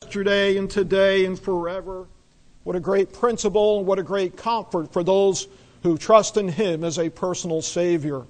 Yesterday and today and forever. What a great principle and what a great comfort for those who trust in Him as a personal Savior.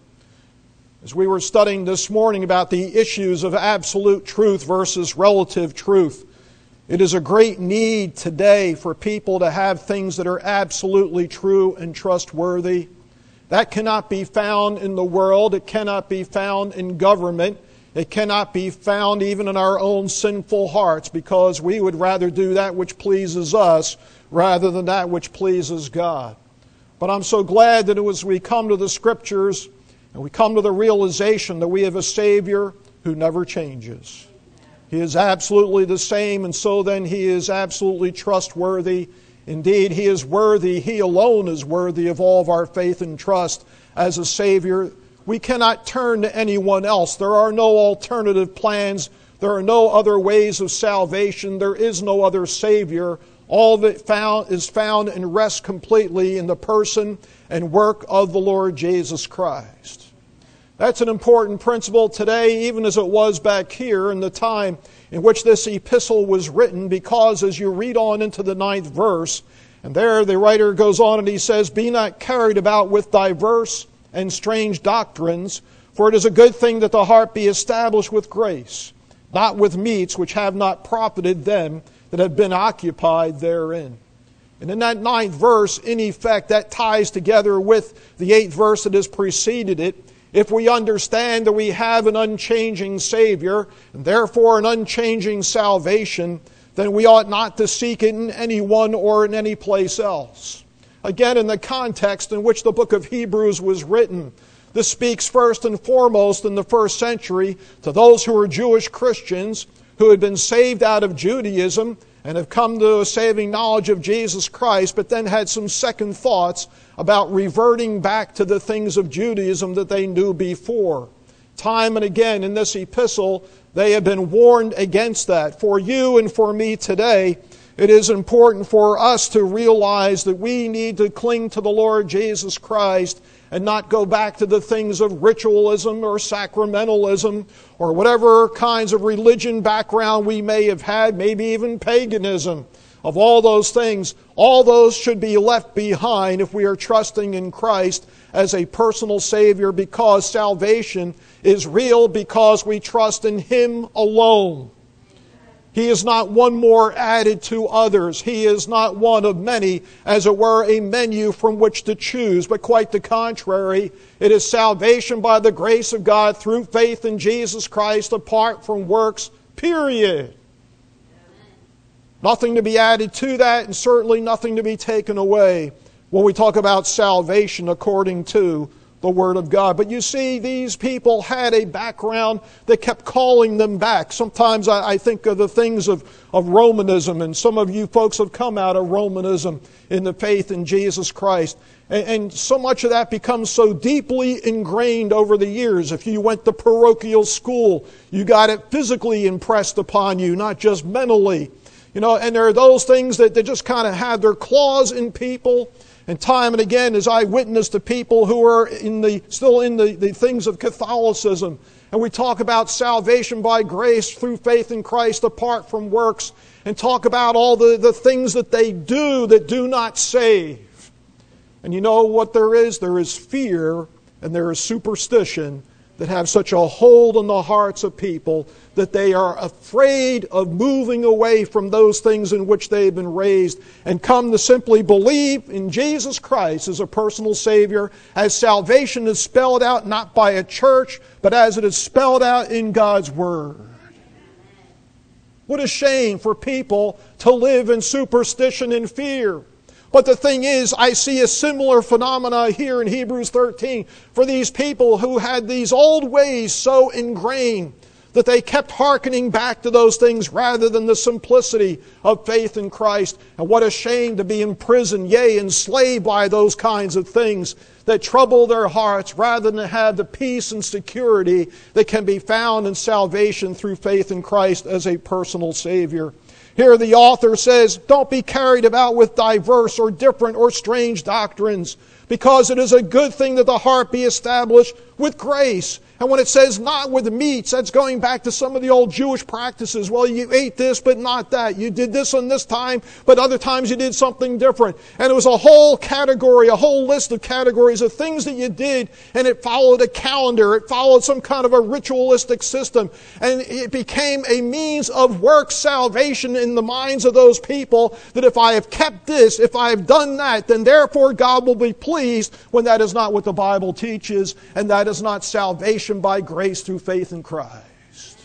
As we were studying this morning about the issues of absolute truth versus relative truth, it is a great need today for people to have things that are absolutely true and trustworthy. That cannot be found in the world. It cannot be found in government. It cannot be found even in our own sinful hearts, because we would rather do that which pleases us rather than that which pleases God. But I'm so glad that as we come to the Scriptures and we come to the realization that we have a Savior who never changes. He is absolutely the same, and so then He is absolutely trustworthy. Indeed, He is worthy. He alone is worthy of all of our faith and trust as a Savior. We cannot turn to anyone else. There are no alternative plans. There are no other ways of salvation. There is no other Savior. All of it is found and rests completely in the person and work of the Lord Jesus Christ. That's an important principle today, even as it was back here in the time in which this epistle was written, because as you read on into the 9th verse, and there the writer goes on and he says, "Be not carried about with diverse and strange doctrines, for it is a good thing that the heart be established with grace, not with meats which have not profited them that have been occupied therein." And in that 9th verse, in effect, that ties together with the 8th verse that has preceded it. If we understand that we have an unchanging Savior, and therefore an unchanging salvation, then we ought not to seek it in anyone or in any place else. Again, in the context in which the book of Hebrews was written, this speaks first and foremost in the first century to those who were Jewish Christians who had been saved out of Judaism and have come to a saving knowledge of Jesus Christ, but then had some second thoughts about reverting back to the things of Judaism that they knew before. Time and again in this epistle, they have been warned against that. For you and for me today, it is important for us to realize that we need to cling to the Lord Jesus Christ and not go back to the things of ritualism or sacramentalism or whatever kinds of religion background we may have had, maybe even paganism. Of all those things, all those should be left behind if we are trusting in Christ as a personal Savior, because salvation is real because we trust in Him alone. He is not one more added to others. He is not one of many, as it were, a menu from which to choose, but quite the contrary. It is salvation by the grace of God through faith in Jesus Christ apart from works, period. Nothing to be added to that, and certainly nothing to be taken away when we talk about salvation according to the Word of God. But you see, these people had a background that kept calling them back. Sometimes I think of the things of Romanism, and some of you folks have come out of Romanism in the faith in Jesus Christ. And so much of that becomes so deeply ingrained over the years. If you went to parochial school, you got it physically impressed upon you, not just mentally. You know, and there are those things that they just kind of have their claws in people. And time and again, as I witness to people who are still in the things of Catholicism, and we talk about salvation by grace through faith in Christ apart from works, and talk about all the things that they do that do not save. And you know what there is? There is fear and there is superstition that have such a hold on the hearts of people that they are afraid of moving away from those things in which they have been raised and come to simply believe in Jesus Christ as a personal Savior, as salvation is spelled out not by a church, but as it is spelled out in God's Word. What a shame for people to live in superstition and fear. But the thing is, I see a similar phenomena here in Hebrews 13 for these people who had these old ways so ingrained that they kept hearkening back to those things rather than the simplicity of faith in Christ. And what a shame to be imprisoned, yea, enslaved by those kinds of things that trouble their hearts rather than have the peace and security that can be found in salvation through faith in Christ as a personal Savior. Here the author says, don't be carried about with diverse or different or strange doctrines, because it is a good thing that the heart be established with grace. And when it says not with the meats, that's going back to some of the old Jewish practices. Well, you ate this, but not that. You did this on this time, but other times you did something different. And it was a whole category, a whole list of categories of things that you did, and it followed a calendar. It followed some kind of a ritualistic system. And it became a means of work salvation in the minds of those people, that if I have kept this, if I have done that, then therefore God will be pleased, when that is not what the Bible teaches, and that is not salvation by grace through faith in Christ.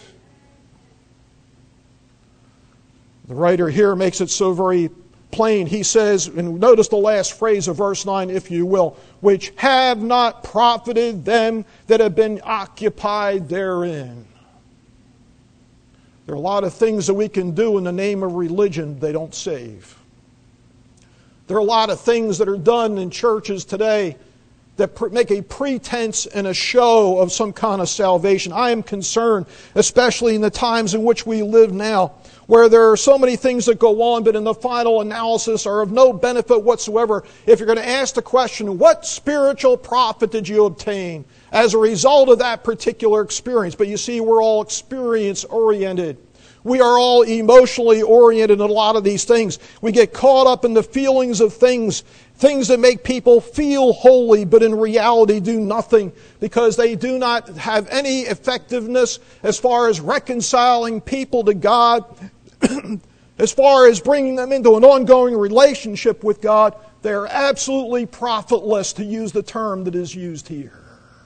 The writer here makes it so very plain. He says, and notice the last phrase of verse 9, if you will, which have not profited them that have been occupied therein. There are a lot of things that we can do in the name of religion. They don't save. There are a lot of things that are done in churches today that make a pretense and a show of some kind of salvation. I am concerned, especially in the times in which we live now, where there are so many things that go on, but in the final analysis are of no benefit whatsoever. If you're going to ask the question, what spiritual profit did you obtain as a result of that particular experience? But you see, we're all experience-oriented. We are all emotionally oriented in a lot of these things. We get caught up in the feelings of things that make people feel holy, but in reality do nothing, because they do not have any effectiveness as far as reconciling people to God, as far as bringing them into an ongoing relationship with God. They are absolutely profitless, to use the term that is used here.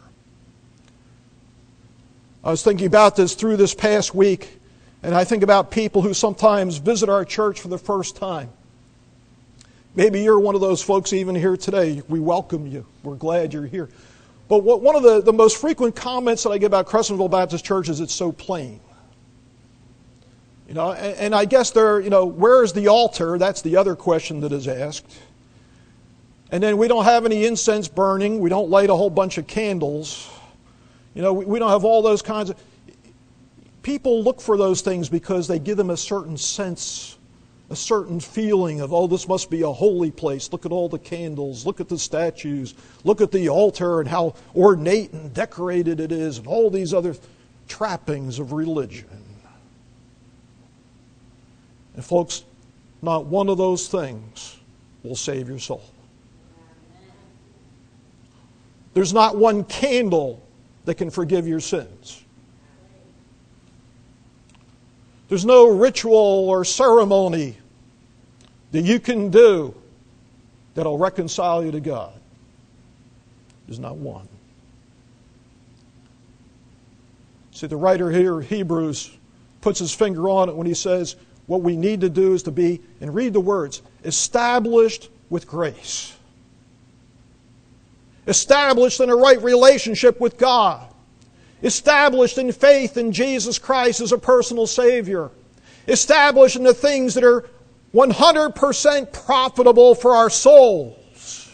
I was thinking about this through this past week, and I think about people who sometimes visit our church for the first time. Maybe you're one of those folks even here today. We welcome you. We're glad you're here. But one of the most frequent comments that I get about Crescentville Baptist Church is it's so plain. And I guess where is the altar? That's the other question that is asked. And then we don't have any incense burning. We don't light a whole bunch of candles. We don't have all those kinds of... People look for those things because they give them a certain sense, a certain feeling of, oh, this must be a holy place. Look at all the candles. Look at the statues. Look at the altar and how ornate and decorated it is, and all these other trappings of religion. And folks, not one of those things will save your soul. There's not one candle that can forgive your sins. There's no ritual or ceremony that you can do that'll reconcile you to God. There's not one. See, the writer here, Hebrews, puts his finger on it when he says what we need to do is to be, and read the words, established with grace. Established in a right relationship with God. Established in faith in Jesus Christ as a personal Savior. Established in the things that are 100% profitable for our souls.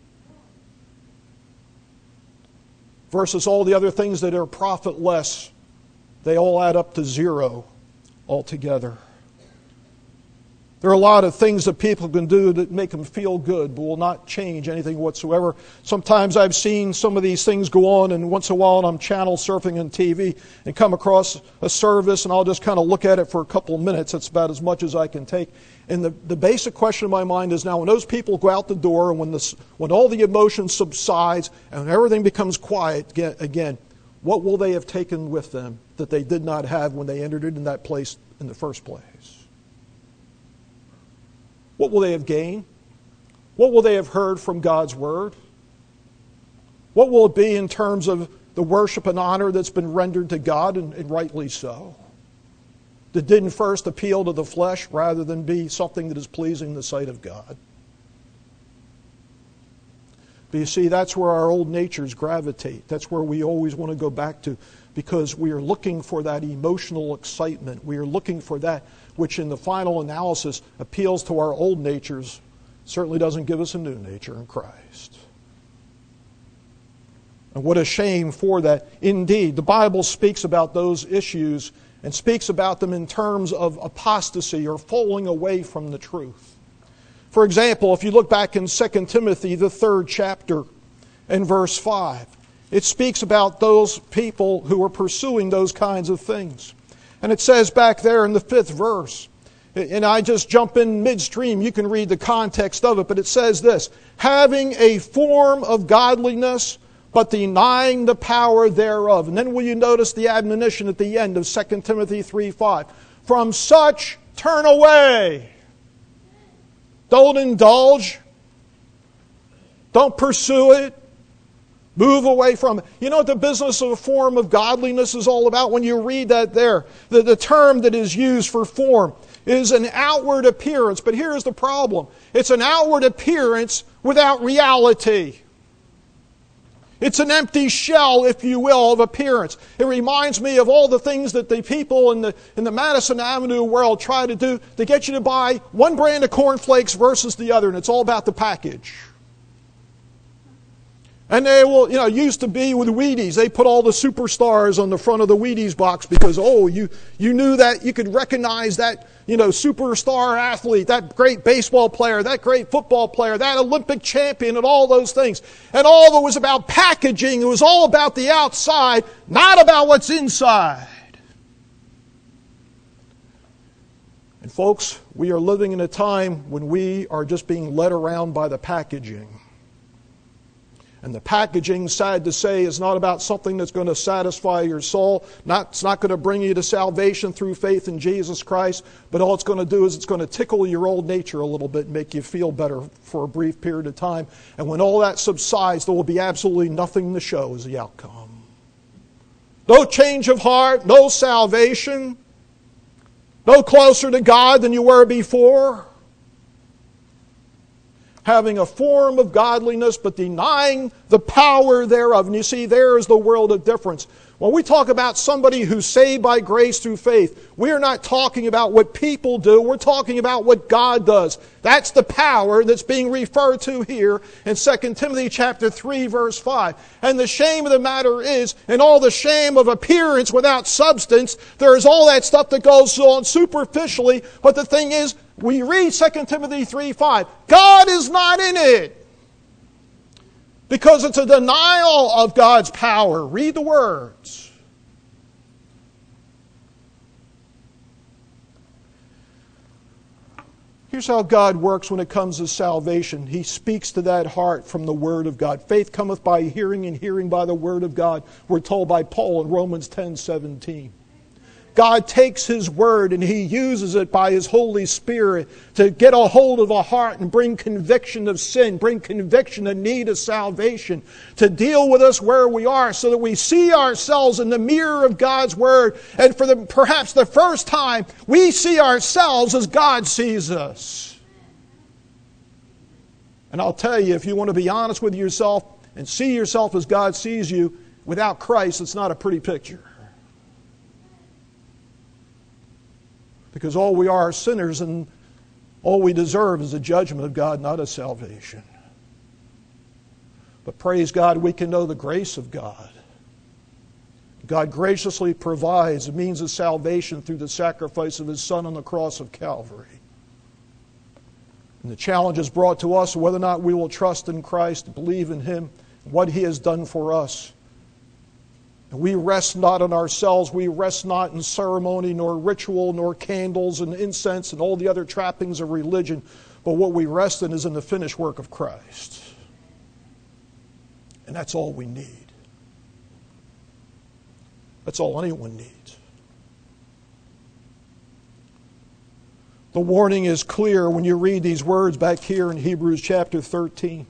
Versus all the other things that are profitless. They all add up to zero altogether. There are a lot of things that people can do that make them feel good, but will not change anything whatsoever. Sometimes I've seen some of these things go on, and once in a while I'm channel surfing on TV and come across a service, and I'll just kind of look at it for a couple of minutes. That's about as much as I can take. And the basic question in my mind is, now when those people go out the door, and when all the emotion subsides and everything becomes quiet again, what will they have taken with them that they did not have when they entered in that place in the first place? What will they have gained? What will they have heard from God's Word? What will it be in terms of the worship and honor that's been rendered to God, and rightly so? That didn't first appeal to the flesh rather than be something that is pleasing in the sight of God. But you see, that's where our old natures gravitate. That's where we always want to go back to, because we are looking for that emotional excitement. We are looking for that which in the final analysis appeals to our old natures, certainly doesn't give us a new nature in Christ. And what a shame for that. Indeed, the Bible speaks about those issues and speaks about them in terms of apostasy or falling away from the truth. For example, if you look back in 2 Timothy, the 3rd chapter, and verse 5, it speaks about those people who are pursuing those kinds of things. And it says back there in the 5th verse, and I just jump in midstream, you can read the context of it, but it says this, having a form of godliness, but denying the power thereof. And then will you notice the admonition at the end of 2 Timothy 3:5? From such turn away. Don't indulge. Don't pursue it. Move away from it. You know what the business of a form of godliness is all about? When you read that there, the term that is used for form is an outward appearance. But here's the problem. It's an outward appearance without reality. It's an empty shell, if you will, of appearance. It reminds me of all the things that the people in the Madison Avenue world try to do to get you to buy one brand of cornflakes versus the other, and it's all about the package. And they will, used to be with Wheaties. They put all the superstars on the front of the Wheaties box because, you knew that you could recognize that, superstar athlete, that great baseball player, that great football player, that Olympic champion, and all those things. And all of it was about packaging. It was all about the outside, not about what's inside. And folks, we are living in a time when we are just being led around by the packaging. And the packaging, sad to say, is not about something that's going to satisfy your soul. It's not going to bring you to salvation through faith in Jesus Christ. But all it's going to do is it's going to tickle your old nature a little bit and make you feel better for a brief period of time. And when all that subsides, there will be absolutely nothing to show as the outcome. No change of heart, no salvation, no closer to God than you were before. Having a form of godliness, but denying the power thereof. And you see, there is the world of difference. When we talk about somebody who's saved by grace through faith, we are not talking about what people do. We're talking about what God does. That's the power that's being referred to here in 2 Timothy chapter 3, verse 5. And the shame of the matter is, in all the shame of appearance without substance, there is all that stuff that goes on superficially. But the thing is, we read 2 Timothy 3:5. God is not in it. Because it's a denial of God's power. Read the words. Here's how God works when it comes to salvation. He speaks to that heart from the Word of God. Faith cometh by hearing, and hearing by the Word of God. We're told by Paul in Romans 10:17. God takes His Word and He uses it by His Holy Spirit to get a hold of a heart and bring conviction of sin, bring conviction of need of salvation, to deal with us where we are so that we see ourselves in the mirror of God's Word. And for perhaps the first time, we see ourselves as God sees us. And I'll tell you, if you want to be honest with yourself and see yourself as God sees you, without Christ, it's not a pretty picture. Because all we are sinners, and all we deserve is the judgment of God, not a salvation. But praise God, we can know the grace of God. God graciously provides a means of salvation through the sacrifice of His Son on the cross of Calvary. And the challenge is brought to us whether or not we will trust in Christ, believe in Him, what He has done for us. And we rest not in ourselves, we rest not in ceremony, nor ritual, nor candles and incense and all the other trappings of religion. But what we rest in is in the finished work of Christ. And that's all we need. That's all anyone needs. The warning is clear when you read these words back here in Hebrews chapter 13.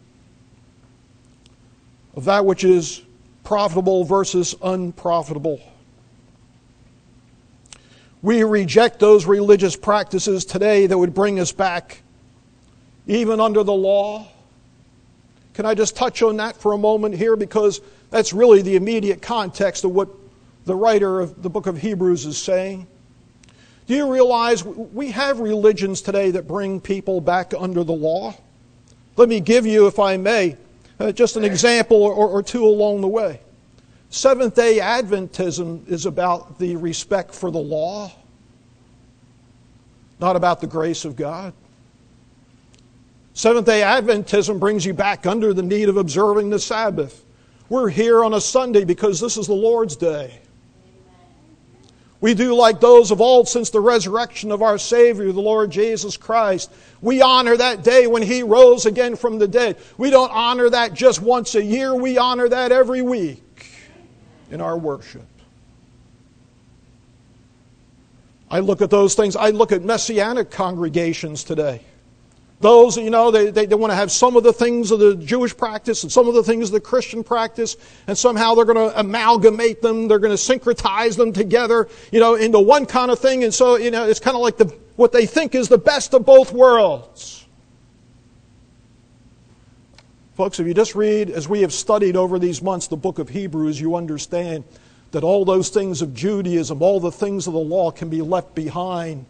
Of that which is profitable versus unprofitable. We reject those religious practices today that would bring us back, even under the law. Can I just touch on that for a moment here? Because that's really the immediate context of what the writer of the book of Hebrews is saying. Do you realize we have religions today that bring people back under the law? Let me give you, if I may, just an example or two along the way. Seventh-day Adventism is about the respect for the law, not about the grace of God. Seventh-day Adventism brings you back under the need of observing the Sabbath. We're here on a Sunday because this is the Lord's day. We do like those of old since the resurrection of our Savior, the Lord Jesus Christ. We honor that day when He rose again from the dead. We don't honor that just once a year. We honor that every week in our worship. I look at those things. I look at Messianic congregations today. Those, they want to have some of the things of the Jewish practice and some of the things of the Christian practice, and somehow they're going to amalgamate them. They're going to syncretize them together, into one kind of thing. And so, it's kind of like what they think is the best of both worlds. Folks, if you just read, as we have studied over these months, the book of Hebrews, you understand that all those things of Judaism, all the things of the law can be left behind.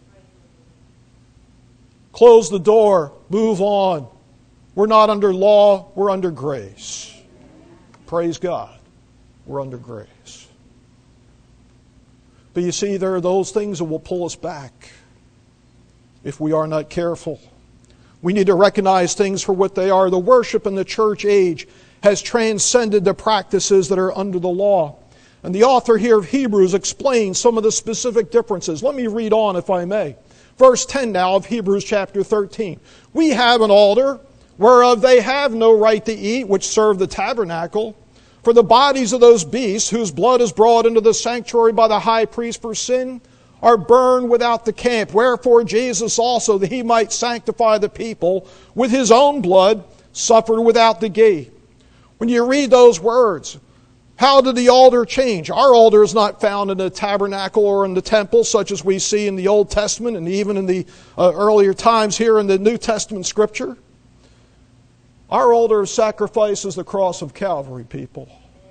Close the door, move on. We're not under law, we're under grace. Praise God, we're under grace. But you see, there are those things that will pull us back if we are not careful. We need to recognize things for what they are. The worship in the church age has transcended the practices that are under the law. And the author here of Hebrews explains some of the specific differences. Let me read on, if I may. Verse 10 now of Hebrews chapter 13. We have an altar whereof they have no right to eat, which serve the tabernacle. For the bodies of those beasts, whose blood is brought into the sanctuary by the high priest for sin, are burned without the camp. Wherefore Jesus also, that He might sanctify the people with His own blood, suffered without the gate. When you read those words, how did the altar change? Our altar is not found in the tabernacle or in the temple, such as we see in the Old Testament and even in the earlier times here in the New Testament Scripture. Our altar of sacrifice is the cross of Calvary, people.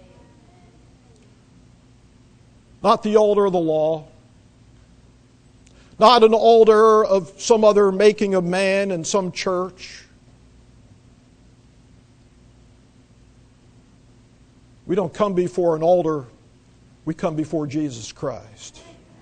Not the altar of the law. Not an altar of some other making of man in some church. We don't come before an altar, we come before Jesus Christ.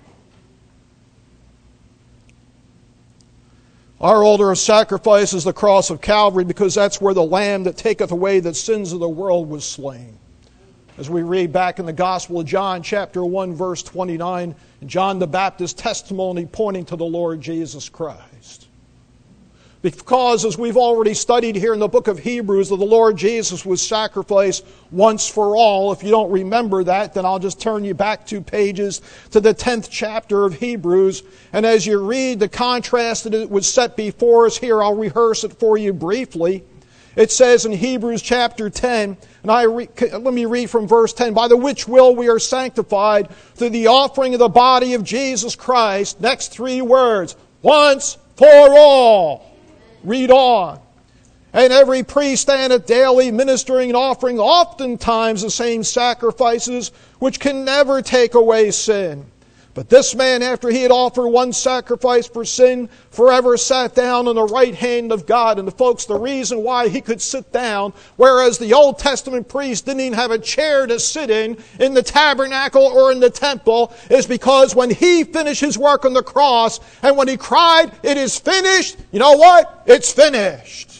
Our altar of sacrifice is the cross of Calvary because that's where the Lamb that taketh away the sins of the world was slain. As we read back in the Gospel of John, chapter 1, verse 29, John the Baptist's testimony pointing to the Lord Jesus Christ. Because, as we've already studied here in the book of Hebrews, that the Lord Jesus was sacrificed once for all. If you don't remember that, then I'll just turn you back 2 pages to the 10th chapter of Hebrews. And as you read the contrast that it was set before us here, I'll rehearse it for you briefly. It says in Hebrews chapter 10, and let me read from verse 10, by the which will we are sanctified through the offering of the body of Jesus Christ. Next 3 words, once for all. Read on. And every priest standeth daily ministering and offering oftentimes the same sacrifices, which can never take away sin. But this man, after he had offered one sacrifice for sin, forever sat down on the right hand of God. And folks, the reason why he could sit down, whereas the Old Testament priest didn't even have a chair to sit in the tabernacle or in the temple, is because when he finished his work on the cross, and when he cried, "It is finished," you know what? It's finished.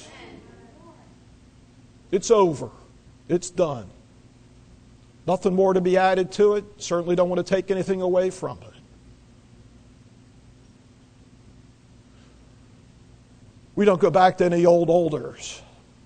It's over. It's done. Nothing more to be added to it. Certainly don't want to take anything away from it. We don't go back to any old altars.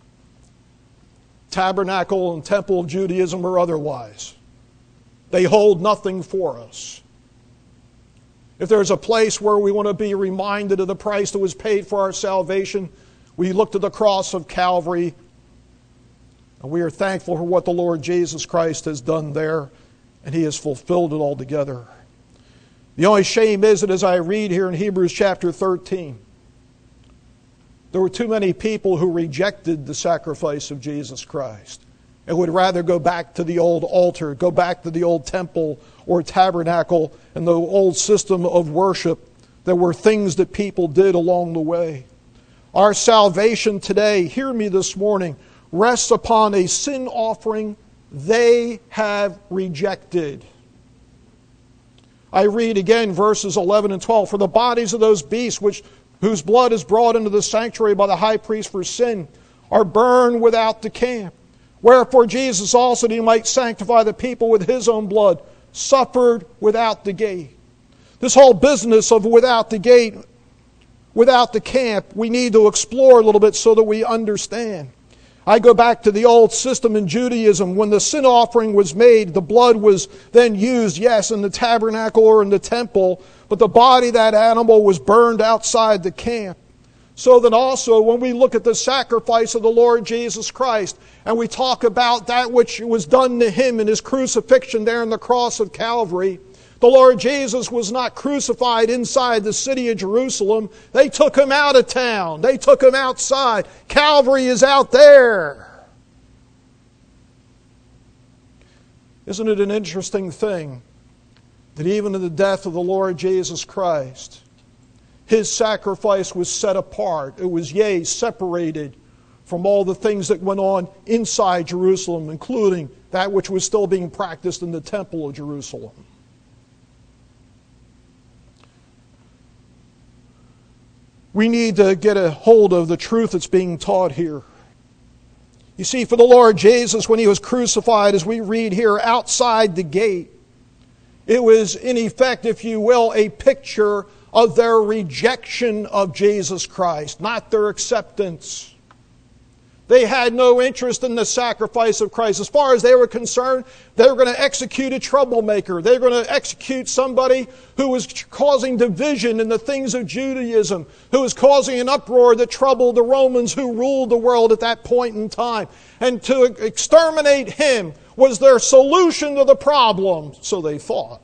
Tabernacle and temple of Judaism or otherwise. They hold nothing for us. If there's a place where we want to be reminded of the price that was paid for our salvation, we look to the cross of Calvary. And we are thankful for what the Lord Jesus Christ has done there, and He has fulfilled it altogether. The only shame is that as I read here in Hebrews chapter 13, there were too many people who rejected the sacrifice of Jesus Christ and would rather go back to the old altar, go back to the old temple or tabernacle and the old system of worship. There were things that people did along the way. Our salvation today, hear me this morning, rests upon a sin offering they have rejected. I read again verses 11 and 12. For the bodies of those beasts whose blood is brought into the sanctuary by the high priest for sin are burned without the camp. Wherefore Jesus also, that he might sanctify the people with his own blood, suffered without the gate. This whole business of without the gate, without the camp, we need to explore a little bit so that we understand. I go back to the old system in Judaism. When the sin offering was made, the blood was then used, yes, in the tabernacle or in the temple, but the body of that animal was burned outside the camp. So then also, when we look at the sacrifice of the Lord Jesus Christ, and we talk about that which was done to him in his crucifixion there on the cross of Calvary, the Lord Jesus was not crucified inside the city of Jerusalem. They took him out of town. They took him outside. Calvary is out there. Isn't it an interesting thing that even in the death of the Lord Jesus Christ, his sacrifice was set apart. It was, separated from all the things that went on inside Jerusalem, including that which was still being practiced in the temple of Jerusalem. We need to get a hold of the truth that's being taught here. You see, for the Lord Jesus, when he was crucified, as we read here, outside the gate, it was in effect, if you will, a picture of their rejection of Jesus Christ, not their acceptance. They had no interest in the sacrifice of Christ. As far as they were concerned, they were going to execute a troublemaker. They were going to execute somebody who was causing division in the things of Judaism, who was causing an uproar that troubled the Romans who ruled the world at that point in time. And to exterminate him was their solution to the problem, so they thought.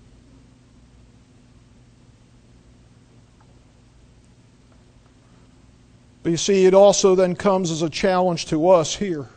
But you see, it also then comes as a challenge to us here.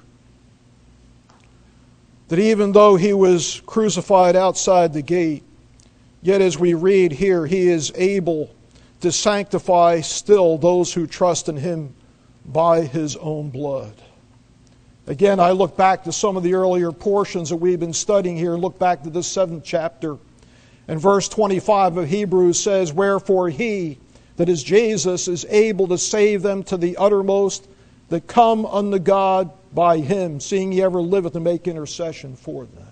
That even though he was crucified outside the gate, yet as we read here, he is able to sanctify still those who trust in him by his own blood. Again, I look back to some of the earlier portions that we've been studying here. Look back to the 7th chapter. And verse 25 of Hebrews says, Wherefore he, that is Jesus, is able to save them to the uttermost that come unto God by him, seeing he ever liveth to make intercession for them.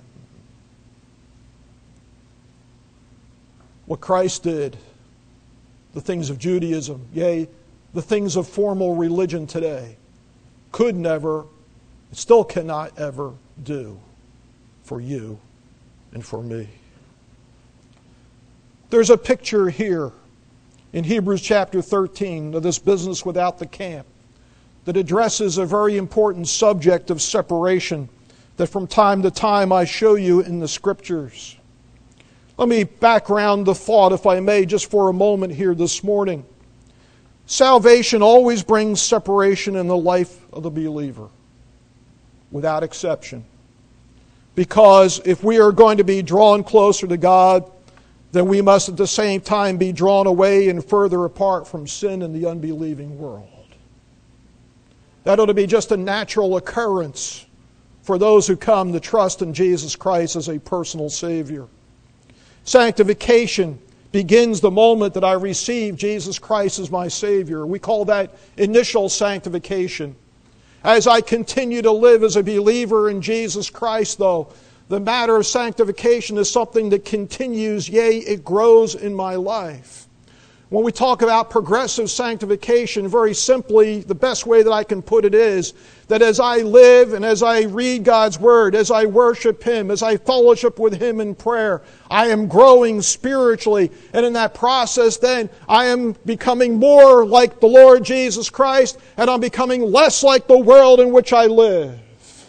What Christ did, the things of Judaism, yea, the things of formal religion today, could never, still cannot ever do for you and for me. There's a picture here in Hebrews chapter 13 of this business without the camp that addresses a very important subject of separation that from time to time I show you in the Scriptures. Let me background the thought, if I may, just for a moment here this morning. Salvation always brings separation in the life of the believer, without exception. Because if we are going to be drawn closer to God, then we must at the same time be drawn away and further apart from sin and the unbelieving world. That ought to be just a natural occurrence for those who come to trust in Jesus Christ as a personal Savior. Sanctification begins the moment that I receive Jesus Christ as my Savior. We call that initial sanctification. As I continue to live as a believer in Jesus Christ, though, the matter of sanctification is something that continues, yea, it grows in my life. When we talk about progressive sanctification, very simply, the best way that I can put it is that as I live and as I read God's Word, as I worship Him, as I fellowship with Him in prayer, I am growing spiritually. And in that process, then, I am becoming more like the Lord Jesus Christ, and I'm becoming less like the world in which I live.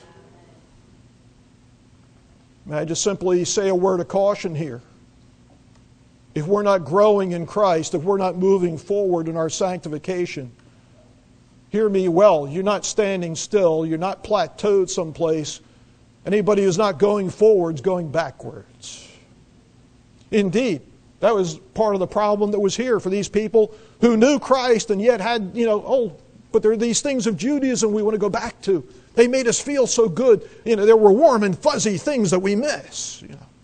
May I just simply say a word of caution here? If we're not growing in Christ, if we're not moving forward in our sanctification, hear me well, you're not standing still, you're not plateaued someplace. Anybody who's not going forward is going backwards. Indeed, that was part of the problem that was here for these people who knew Christ and yet had, but there are these things of Judaism we want to go back to. They made us feel so good. There were warm and fuzzy things that we miss.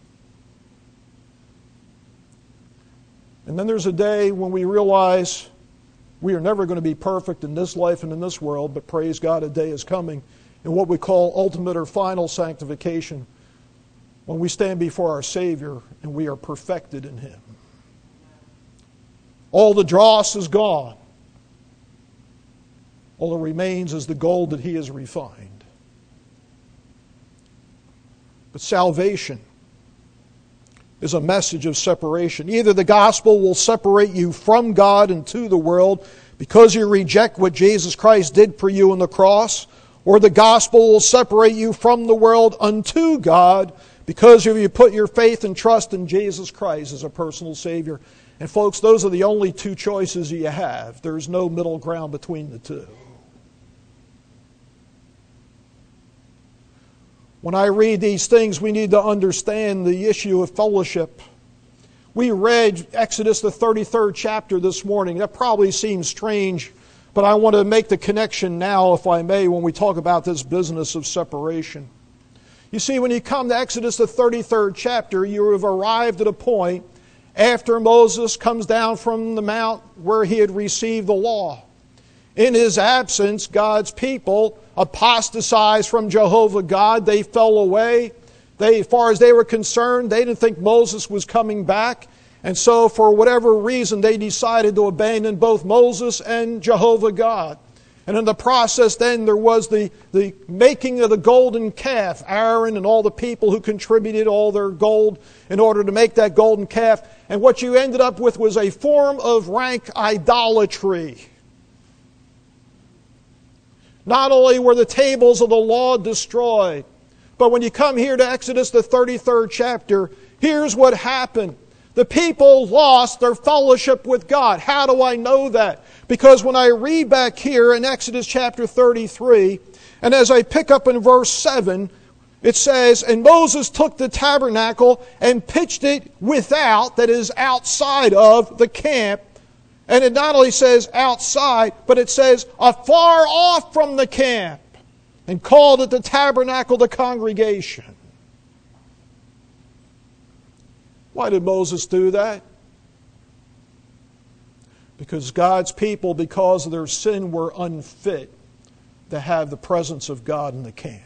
And then there's a day when we realize we are never going to be perfect in this life and in this world, but praise God, a day is coming in what we call ultimate or final sanctification, when we stand before our Savior and we are perfected in Him. All the dross is gone. All that remains is the gold that He has refined. But salvation is a message of separation. Either the gospel will separate you from God and to the world because you reject what Jesus Christ did for you on the cross, or the gospel will separate you from the world unto God because you put your faith and trust in Jesus Christ as a personal Savior. And folks, those are the only two choices you have. There's no middle ground between the two. When I read these things, we need to understand the issue of fellowship. We read Exodus, the 33rd chapter this morning. That probably seems strange, but I want to make the connection now, if I may, when we talk about this business of separation. You see, when you come to Exodus, the 33rd chapter, you have arrived at a point after Moses comes down from the mount where he had received the law. In his absence, God's people apostatized from Jehovah God. They fell away. As far as they were concerned, they didn't think Moses was coming back. And so, for whatever reason, they decided to abandon both Moses and Jehovah God. And in the process then, there was the making of the golden calf. Aaron and all the people who contributed all their gold in order to make that golden calf. And what you ended up with was a form of rank idolatry. Not only were the tables of the law destroyed, but when you come here to Exodus, the 33rd chapter, here's what happened. The people lost their fellowship with God. How do I know that? Because when I read back here in Exodus chapter 33, and as I pick up in verse 7, it says, "And Moses took the tabernacle and pitched it without," that is outside of the camp. And it not only says outside, but it says afar off from the camp, and called it the tabernacle, the congregation. Why did Moses do that? Because God's people, because of their sin, were unfit to have the presence of God in the camp.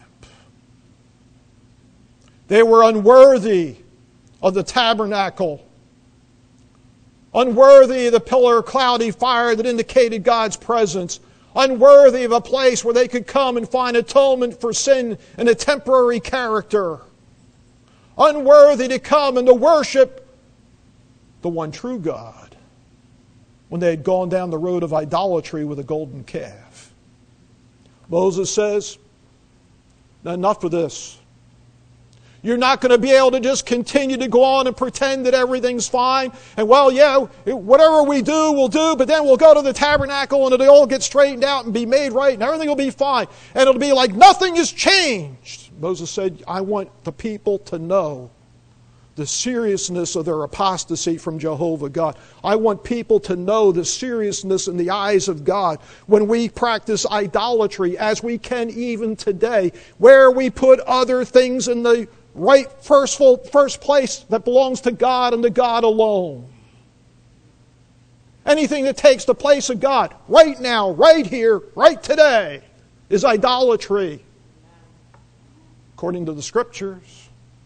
They were unworthy of the tabernacle, unworthy of the pillar of cloudy fire that indicated God's presence, unworthy of a place where they could come and find atonement for sin in a temporary character, unworthy to come and to worship the one true God when they had gone down the road of idolatry with a golden calf. Moses says, enough of this. You're not going to be able to just continue to go on and pretend that everything's fine. And well, yeah, whatever we do, we'll do, but then we'll go to the tabernacle and it'll all get straightened out and be made right and everything will be fine. And it'll be like nothing has changed. Moses said, I want the people to know the seriousness of their apostasy from Jehovah God. I want people to know the seriousness in the eyes of God when we practice idolatry, as we can even today, where we put other things in the right first place that belongs to God and to God alone. Anything that takes the place of God right now, right here, right today is idolatry, according to the Scriptures.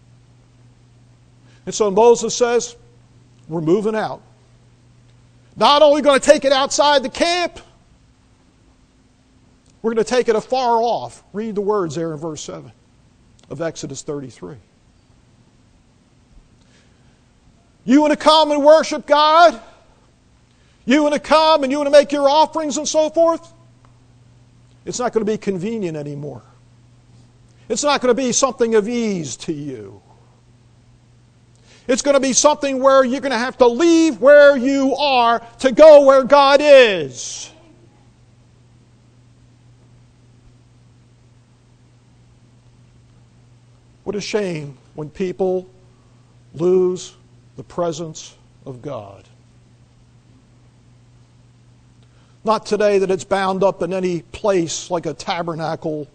And so Moses says, we're moving out. Not only going to take it outside the camp, we're going to take it afar off. Read the words there in verse 7 of Exodus 33. You want to come and worship God? You want to come and you want to make your offerings and so forth? It's not going to be convenient anymore. It's not going to be something of ease to you. It's going to be something where you're going to have to leave where you are to go where God is. What a shame when people lose the presence of God. Not today that it's bound up in any place like a tabernacle.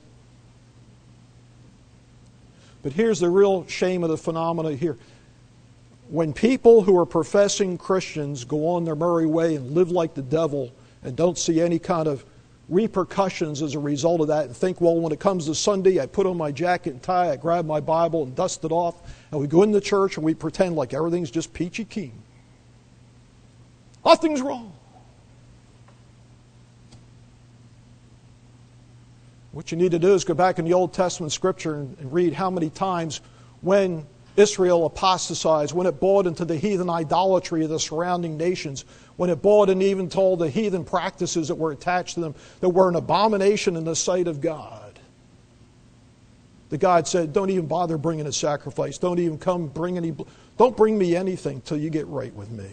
But here's the real shame of the phenomena here. When people who are professing Christians go on their merry way and live like the devil and don't see any kind of repercussions as a result of that and think, well, when it comes to Sunday, I put on my jacket and tie, I grab my Bible and dust it off, and we go into church and we pretend like everything's just peachy keen. Nothing's wrong. What you need to do is go back in the Old Testament Scripture and read how many times when Israel apostatized, when it bought into the heathen idolatry of the surrounding nations, when it bought and even told the heathen practices that were attached to them that were an abomination in the sight of God. The God said, don't even bother bringing a sacrifice. Don't even come bring any. Don't bring me anything till you get right with me.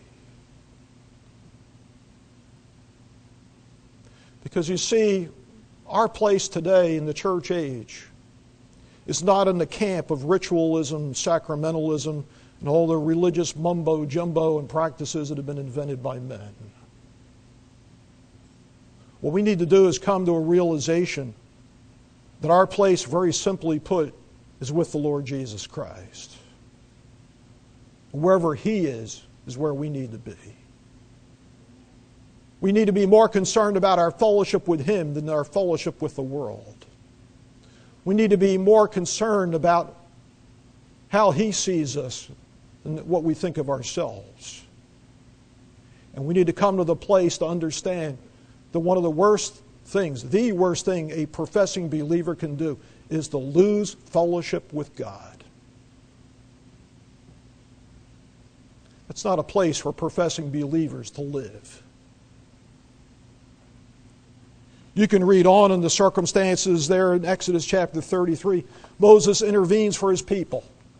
Because you see, our place today in the church age is not in the camp of ritualism, sacramentalism, and all the religious mumbo-jumbo and practices that have been invented by men. What we need to do is come to a realization that our place, very simply put, is with the Lord Jesus Christ. Wherever He is where we need to be. We need to be more concerned about our fellowship with Him than our fellowship with the world. We need to be more concerned about how He sees us than what we think of ourselves. And we need to come to the place to understand that one of the worst thing a professing believer can do is to lose fellowship with God. It's not a place for professing believers to live. You can read on in the circumstances there in Exodus chapter 33. Moses intervenes for his people.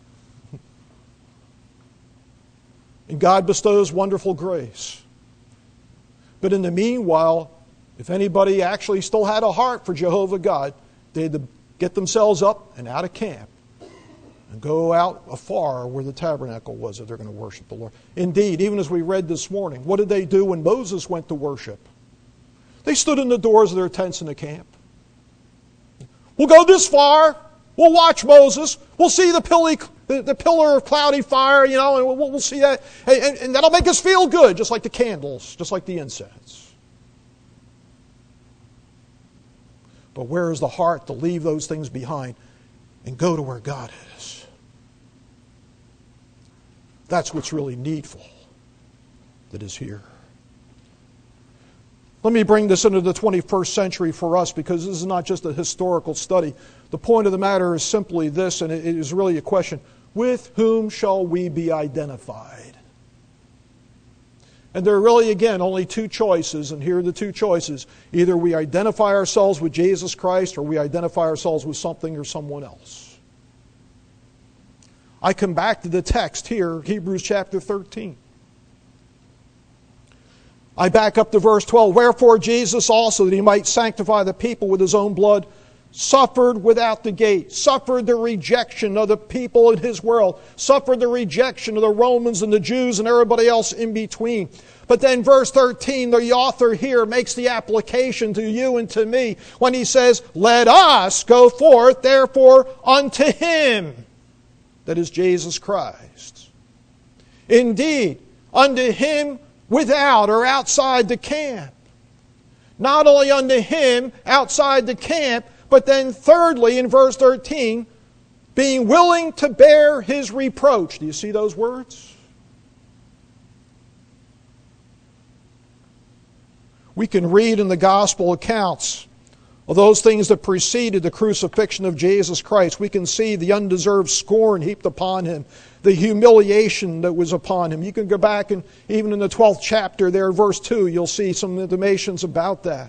And God bestows wonderful grace. But in the meanwhile, if anybody actually still had a heart for Jehovah God, they had to get themselves up and out of camp and go out afar where the tabernacle was if they're going to worship the Lord. Indeed, even as we read this morning, what did they do when Moses went to worship? They stood in the doors of their tents in the camp. We'll go this far. We'll watch Moses. We'll see the pillar of cloudy fire, and we'll see that. And that'll make us feel good, just like the candles, just like the incense. But where is the heart to leave those things behind and go to where God is? That's what's really needful that is here. Let me bring this into the 21st century for us, because this is not just a historical study. The point of the matter is simply this, and it is really a question. With whom shall we be identified? And there are really, again, only two choices, and here are the two choices. Either we identify ourselves with Jesus Christ, or we identify ourselves with something or someone else. I come back to the text here, Hebrews chapter 13. I back up to verse 12. Wherefore Jesus also, that He might sanctify the people with His own blood, suffered without the gate, suffered the rejection of the people in His world, suffered the rejection of the Romans and the Jews and everybody else in between. But then verse 13, the author here makes the application to you and to me when he says, let us go forth therefore unto Him, that is Jesus Christ. Indeed, unto Him without or outside the camp. Not only unto Him outside the camp, but then thirdly in verse 13, being willing to bear His reproach. Do you see those words? We can read in the gospel accounts of those things that preceded the crucifixion of Jesus Christ. We can see the undeserved scorn heaped upon Him, the humiliation that was upon Him. You can go back and even in the 12th chapter there, verse 2, you'll see some intimations about that.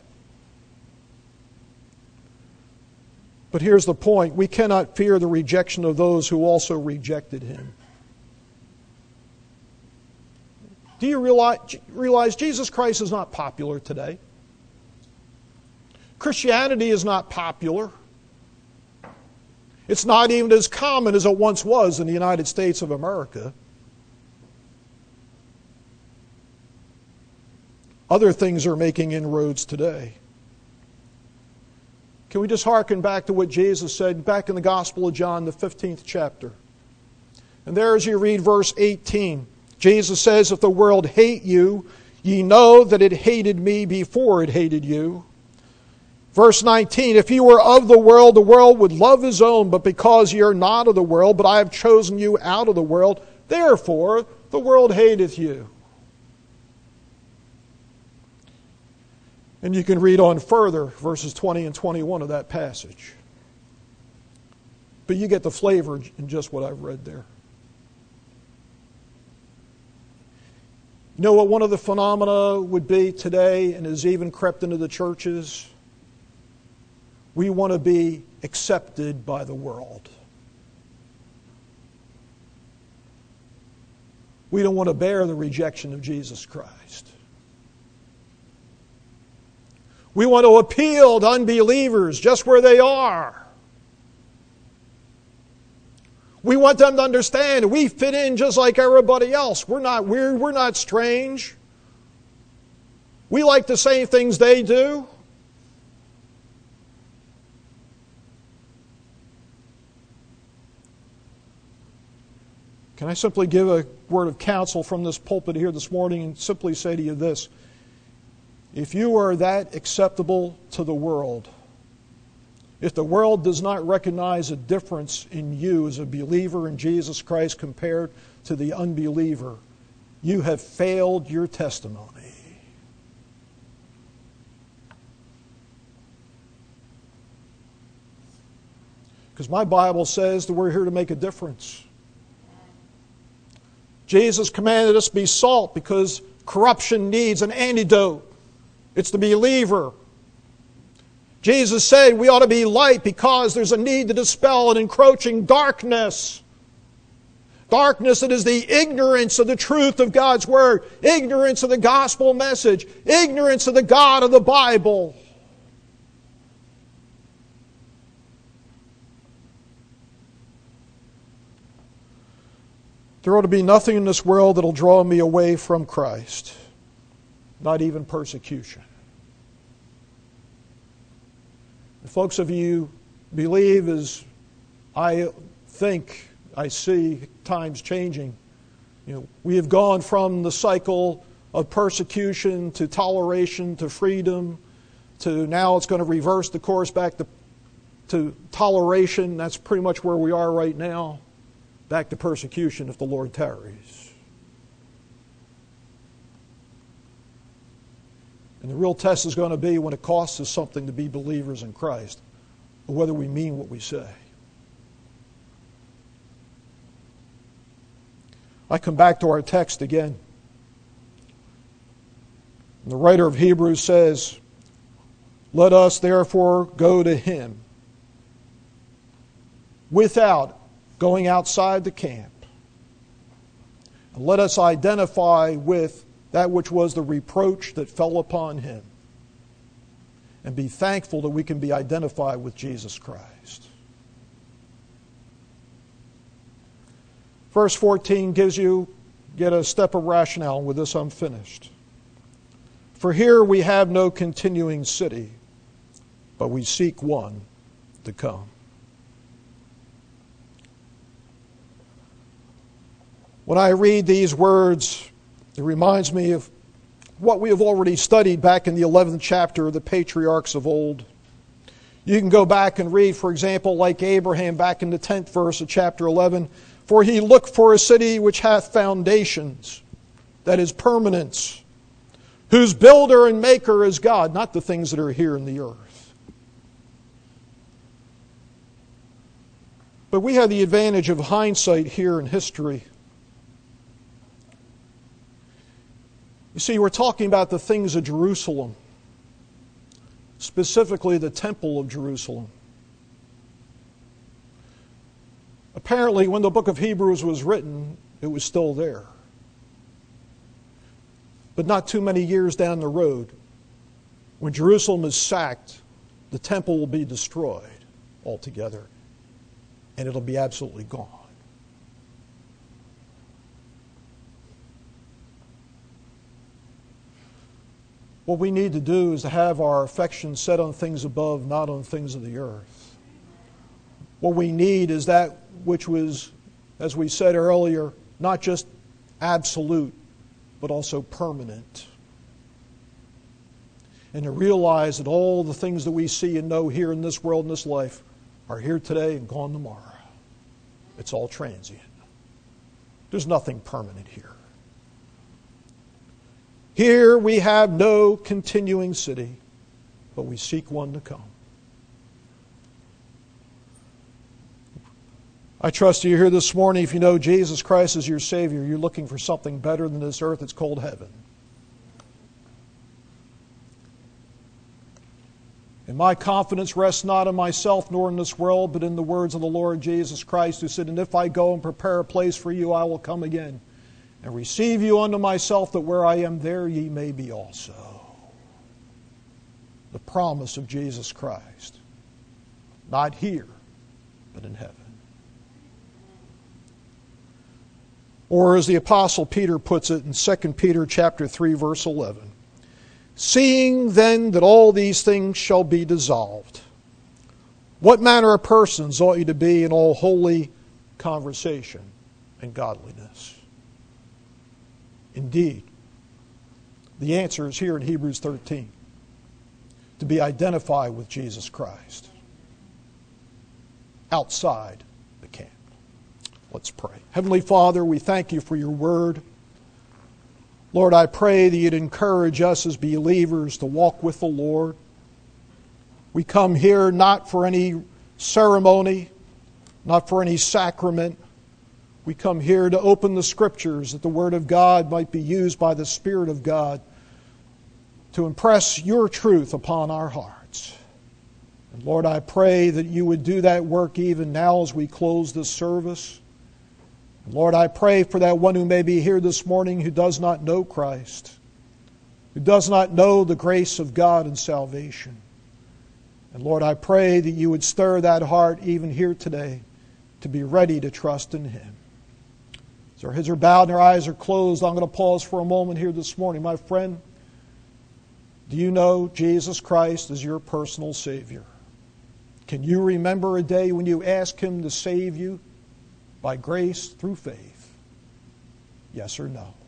But here's the point. We cannot fear the rejection of those who also rejected Him. Do you realize Jesus Christ is not popular today? Christianity is not popular. It's not even as common as it once was in the United States of America. Other things are making inroads today. Can we just hearken back to what Jesus said back in the Gospel of John, the 15th chapter? And there as you read verse 18, Jesus says, if the world hate you, ye know that it hated me before it hated you. Verse 19, if you were of the world would love his own, but because ye are not of the world, but I have chosen you out of the world, therefore the world hateth you. And you can read on further, verses 20 and 21 of that passage. But you get the flavor in just what I've read there. You know what one of the phenomena would be today, and has even crept into the churches? We want to be accepted by the world. We don't want to bear the rejection of Jesus Christ. We want to appeal to unbelievers just where they are. We want them to understand we fit in just like everybody else. We're not weird. We're not strange. We like the same things they do. Can I simply give a word of counsel from this pulpit here this morning and simply say to you this? If you are that acceptable to the world, if the world does not recognize a difference in you as a believer in Jesus Christ compared to the unbeliever, you have failed your testimony. Because my Bible says that we're here to make a difference. Jesus commanded us to be salt because corruption needs an antidote. It's the believer. Jesus said we ought to be light because there's a need to dispel an encroaching darkness. Darkness that is the ignorance of the truth of God's Word, ignorance of the gospel message, ignorance of the God of the Bible. There ought to be nothing in this world that will draw me away from Christ, not even persecution. And folks, if you believe, as I think, I see times changing, we have gone from the cycle of persecution to toleration to freedom to now it's going to reverse the course back to toleration. That's pretty much where we are right now. Back to persecution if the Lord tarries. And the real test is going to be when it costs us something to be believers in Christ, or whether we mean what we say. I come back to our text again. And the writer of Hebrews says, let us therefore go to him without going outside the camp. And let us identify with that which was the reproach that fell upon him. And be thankful that we can be identified with Jesus Christ. Verse 14 gives you yet a step of rationale, and with this I'm finished. For here we have no continuing city, but we seek one to come. When I read these words, it reminds me of what we have already studied back in the 11th chapter of the patriarchs of old. You can go back and read, for example, like Abraham back in the 10th verse of chapter 11, for he looked for a city which hath foundations, that is permanence, whose builder and maker is God, not the things that are here in the earth. But we have the advantage of hindsight here in history. You see, we're talking about the things of Jerusalem, specifically the Temple of Jerusalem. Apparently, when the book of Hebrews was written, it was still there. But not too many years down the road, when Jerusalem is sacked, the temple will be destroyed altogether, and it'll be absolutely gone. What we need to do is to have our affections set on things above, not on things of the earth. What we need is that which was, as we said earlier, not just absolute, but also permanent. and to realize that all the things that we see and know here in this world and this life are here today and gone tomorrow. It's all transient. There's nothing permanent here. Here we have no continuing city, but we seek one to come. I trust you're here this morning. If you know Jesus Christ as your Savior, you're looking for something better than this earth. It's called heaven. And my confidence rests not in myself nor in this world, but in the words of the Lord Jesus Christ, who said, "And if I go and prepare a place for you, I will come again and receive you unto myself, that where I am, there ye may be also." The promise of Jesus Christ. Not here, but in heaven. Or as the Apostle Peter puts it in 2 Peter chapter 3, verse 11. "Seeing then that all these things shall be dissolved, what manner of persons ought you to be in all holy conversation and godliness?" Indeed, the answer is here in Hebrews 13. To be identified with Jesus Christ. Outside the camp. Let's pray. Heavenly Father, we thank you for your word. Lord, I pray that you'd encourage us as believers to walk with the Lord. We come here not for any ceremony, not for any sacrament. We come here to open the Scriptures that the Word of God might be used by the Spirit of God to impress your truth upon our hearts. And Lord, I pray that you would do that work even now as we close this service. And Lord, I pray for that one who may be here this morning who does not know Christ, who does not know the grace of God and salvation. And Lord, I pray that you would stir that heart even here today to be ready to trust in Him. As our heads are bowed and our eyes are closed, I'm going to pause for a moment here this morning. My friend, do you know Jesus Christ as your personal Savior? Can you remember a day when you asked Him to save you by grace through faith? Yes or no?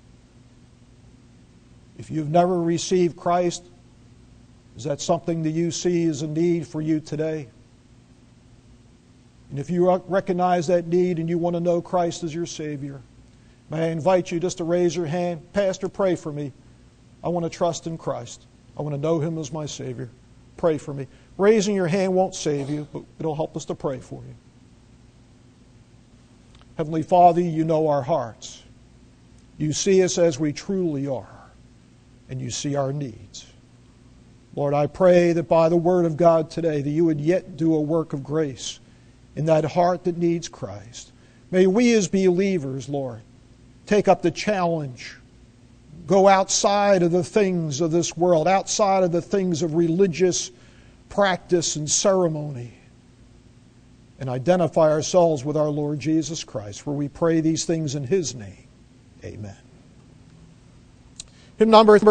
If you've never received Christ, is that something that you see as a need for you today? And if you recognize that need and you want to know Christ as your Savior, may I invite you just to raise your hand. "Pastor, pray for me. I want to trust in Christ. I want to know Him as my Savior. Pray for me." Raising your hand won't save you, but it'll help us to pray for you. Heavenly Father, you know our hearts. You see us as we truly are, and you see our needs. Lord, I pray that by the Word of God today, that you would yet do a work of grace in that heart that needs Christ. May we as believers, Lord, take up the challenge. Go outside of the things of this world, outside of the things of religious practice and ceremony, and identify ourselves with our Lord Jesus Christ, for we pray these things in His name. Amen. Hymn number